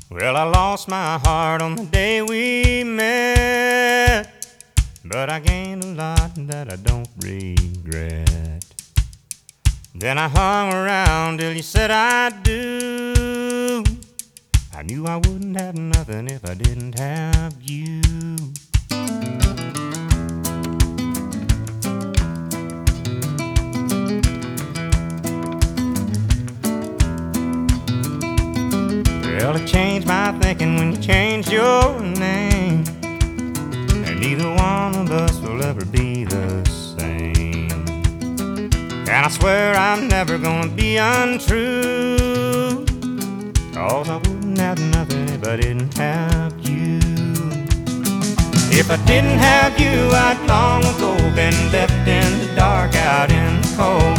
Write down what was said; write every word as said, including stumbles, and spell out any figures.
Well, I lost my heart on the day we met, but I gained a lot that I don't regret. Then I hung around till you said I do. I knew I wouldn't have nothing if I didn't have you. Well, it changed my thinking when you changed your name, and neither one of us will ever be the same. And I swear I'm never gonna be untrue, 'cause I wouldn't have nothing if I didn't have you. If I didn't have you, I'd long ago been left in the dark out in the cold.